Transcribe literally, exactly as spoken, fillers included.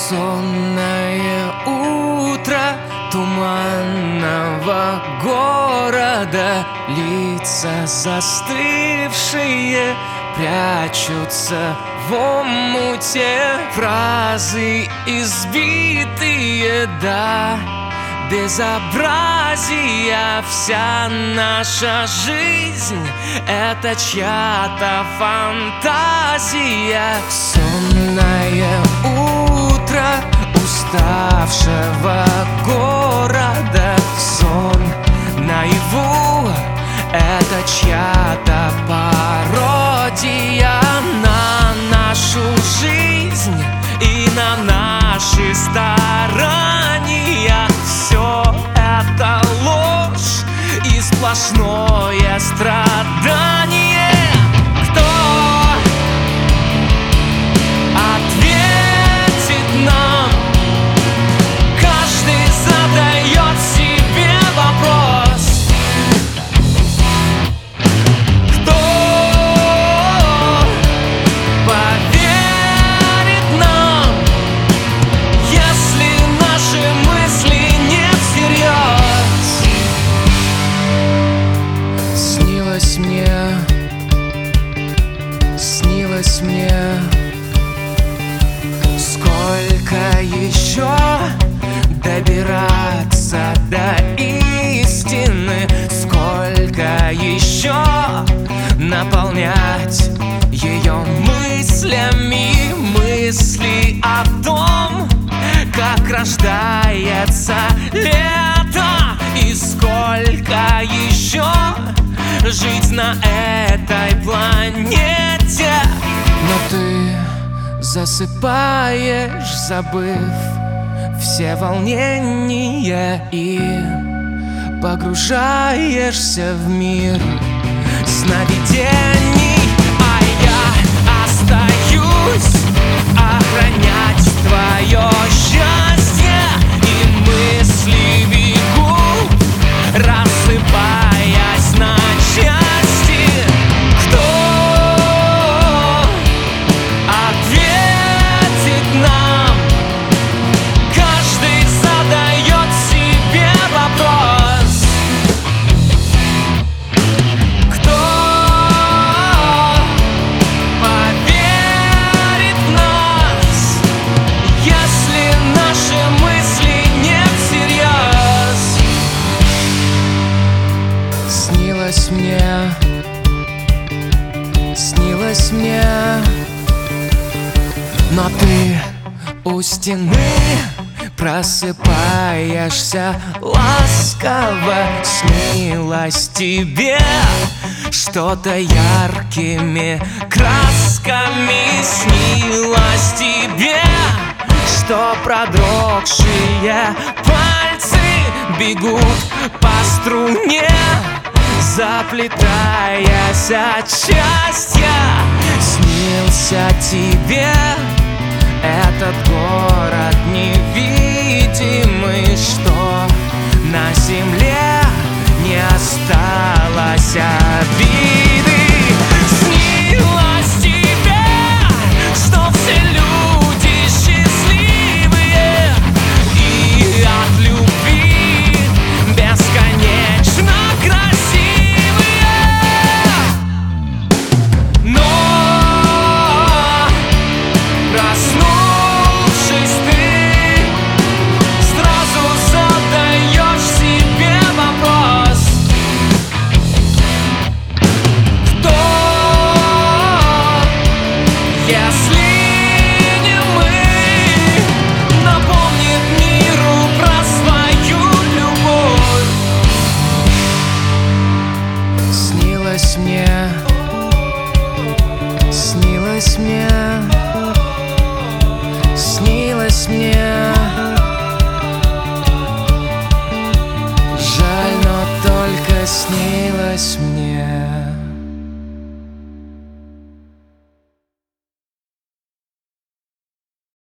Сонное утро туманного города, лица застывшие прячутся в омуте, фразы избитые до безобразия. Вся наша жизнь — это чья-то фантазия. Сонное утро уставшего города, сон наяву — это чья-то пародия на нашу жизнь и на наши старания. Все это ложь и сплошное страдание. Кто ответит нам? Каждый задает себе вопрос. Кто поверит нам, если наши мысли не всерьез? Снилось мне, снилось мне, сколько еще добираться до истины, сколько еще наполнять ее мыслями, мысли о том, как рождается лето, и сколько еще жить на этой планете. Но ты засыпаешь, забыв все волнения, и погружаешься в мир сновидений. А я остаюсь охранять твое счастье, и мысли бегут, рассыпаясь на части. Кто ответит нам? Каждый задает себе вопрос. Кто поверит в нас, если наши мысли не всерьез? Снилось мне, снилось мне, но ты у стены просыпаешься ласково. Снилось тебе что-то яркими красками. Снилось тебе, что продрогшие пальцы бегут по струне, заплетаясь от счастья. Снился тебе этот город невидимый, что на земле не осталось обиды. Снилось тебе, что все люди счастливые и от любви бесконечно красивые. Но проснувшись, ты сразу задаешь себе вопрос. Кто, если не мы, напомнит миру про свою любовь? Снилось мне, снилось мне, снилось мне. Жаль, но только снилось мне.